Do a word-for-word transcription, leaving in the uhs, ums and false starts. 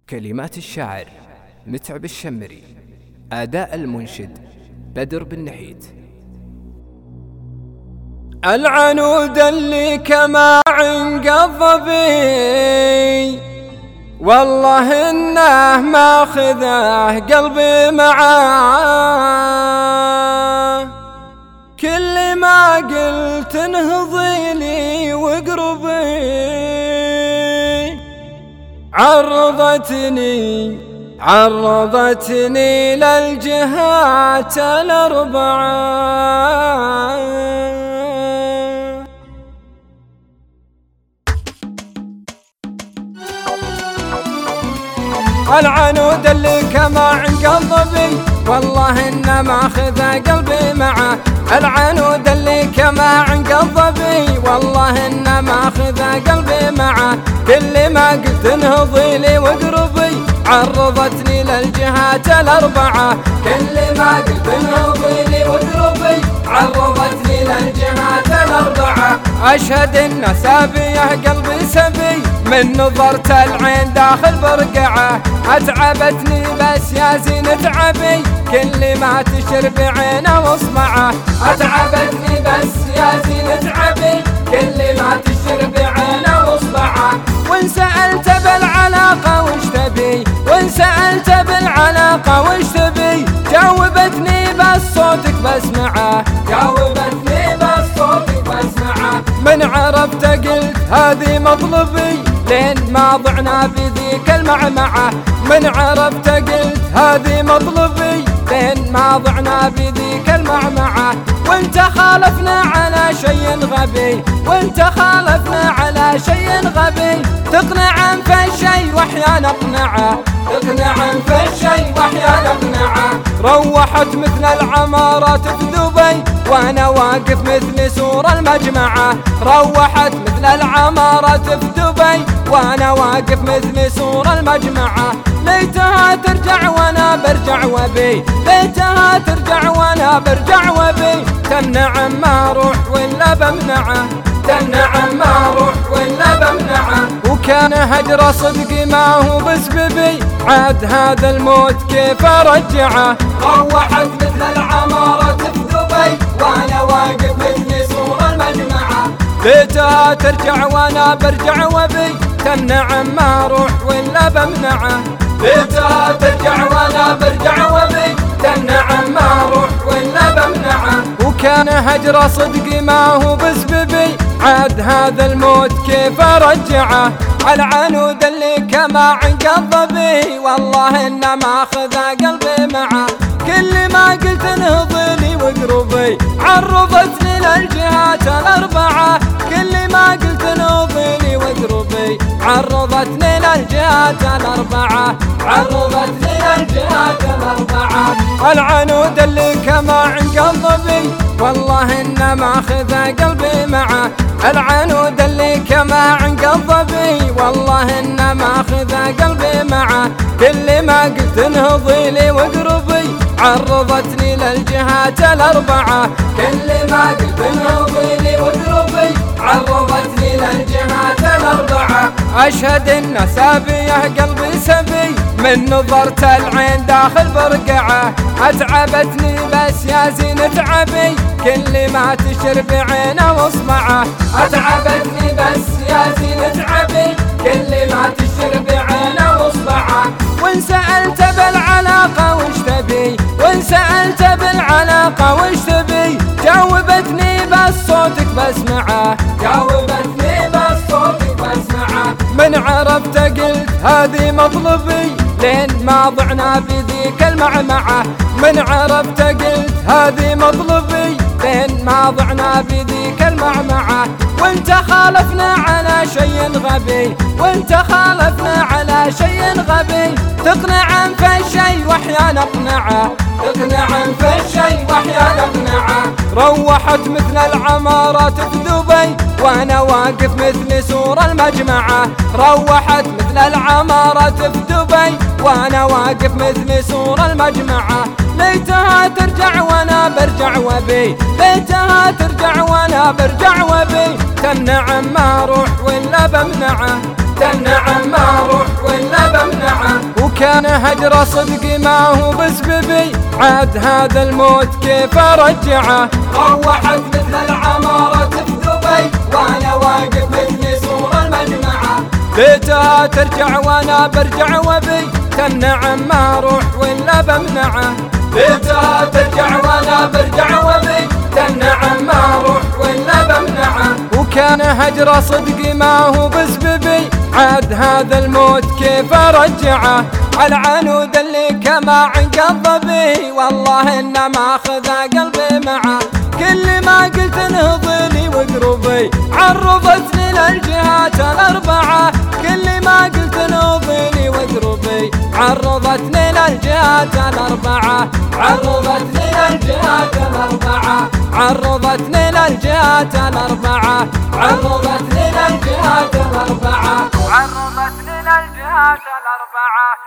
كلمات الشاعر متعب الشمري، أداء المنشد بدر بن نحيت. العنود اللي كما عنقض بي والله إنه ماخذه قلبي معاه، كل ما قلت انهضي لي واقربي عرضتني عرضتني للجهات الأربعة. العنود اللي كما عنقض بي والله إنه ماخذه قلبي معه، العنود اللي كما عنقض بي والله إنه ماخذه قلبي معه، كل ما قلت انهضي لي واقربي عرضتني للجهات الأربعة، كل ما قلت انهضي لي واقربي عرضتني للجهات الأربعة. أشهد إن سابيه قلبي سبي من نظرة العين داخل برقعه، أتعبتني بس يا زين اتعبي كل ما تشر بعينه واصبعه، أتعبتني بس يا زين اتعبي كل ما تشر بعينه واصبعه. وإن سألت بالعلاقة وش تبي وإن سألت بالعلاقة وش تبي جاوبتني بس صوتك بسمعه، جاوبتني بس صوتك بسمعه. من عرفت قلت هذه مطلبي لين ما ضعنا بذيك المعمعة، من عرفت قلت هذه مطلبي لين ما ضعنا بذيك المعمعة. وانت خالفنا على شيء غبي وانت خالفنا على شيء غبي، تقنع في الشيء واحيانا اقنعه، تقنع في الشيء واحيانا اقنعه. روحت مثل العمارات في دبي وانا واقف مثل سور المجمعة، روحت مثل العمارات في دبي وانا واقف مثل سور المجمعة. ليتها ترجع وانا برجع وبي ليتها ترجع وانا برجع وبي، تمنع ما اروح ولا بمنعه، تمنع ما اروح ولا بمنعه. وكان هجر صدقي ما هو بسببي عاد هذا الموت كيف ارجعه. روحت مثل العمارة في دبي وانا واقف مثل سور المجمعة، ليتها ترجع وانا برجع وبي تمنع ما اروح ولا بمنعه، ليتها ترجع وانا برجع وبي تمنع ما اروح ولا بمنعه. وكان هجر صدقي ما هو بسببي عاد هذا الموت كيف ارجعه. العنود اللي كما عنقض بي والله انه ماخذه قلبي معه، كل ما قلت انهضي لي واقربي عرضتني للجهات الأربعة، كل ما قلت انهضي لي واقربي عرضتني للجهات الأربعة، عرضتني للجهات الأربعة. العنود اللي كما عنقض بي والله إنه ماخذه قلبي معه، العنود اللي كما عنقض بي والله إنه ماخذه قلبي معه، كل ما قلت انهضي لي واقربي عرضتني للجهات الأربعة، كل ما قلت انهضي لي واقربي عرضتني للجهات الأربعة. أشهد إن سابيه قلبي سبي من نظرة العين داخل برقعه، أتعبتني بس يا زين اتعبي كل ما تشر بعينه واصبعه، أتعبتني بس يا زين اتعبي كل ما تشر بعينه واصبعه. وإن سألت بالعلاقة وش تبي وإن سألت بالعلاقة وش تبي جاوبتني بس صوتك بسمعه، جاوبتني بس صوتك بسمعه. من عرفت قلت هذه مطلبي لين ما ضعنا بذيك المعمعة، من عرفت قلت هذه مطلبي لين ما ضعنا بذيك المعمعة. وانت خالفنا على شيء غبي وانت خالفنا على شيء غبي، تقنع في الشيء واحيانا اقنعه، تقنع في الشيء واحيانا اقنعه. روحت مثل العمارات في دبي وانا واقف مثل سور المجمعة، روحت مثل العمارات في دبي وانا واقف مثل سور المجمعة. ليتها ترجع وانا برجع وبي ليتها ترجع وانا برجع وبي، تمنع ما اروح ولا بمنعه، تمنع ما اروح ولا بمنعه. وكان هجر صدقي ما هو بسببي، عاد هذا الموت كيف ارجعه. روحت مثل العمارة في دبي وانا واقف مثل سور المجمعة. بيتها ترجع وانا برجع وبي، تمنع ما اروح ولا بمنعه. بيتها ترجع وانا برجع وبي، تمنع ما اروح ولا بمنعه. وكان هجر صدقي ما هو بسببي، عاد هذا الموت كيف ارجعه. العنود اللي كما انقض بي والله انه ما خذا قلبي معه. كل ما قلت انهضلي وقربي عرضتني للجهات الاربعه. كل ما قلت انهضلي وقربي عرضتني للجهات الاربعه. عرضتني للجهات الاربعه. عرضتني للجهات الاربعه. عرضتني للجهات الاربعه. عرضتني للجهات الاربعه.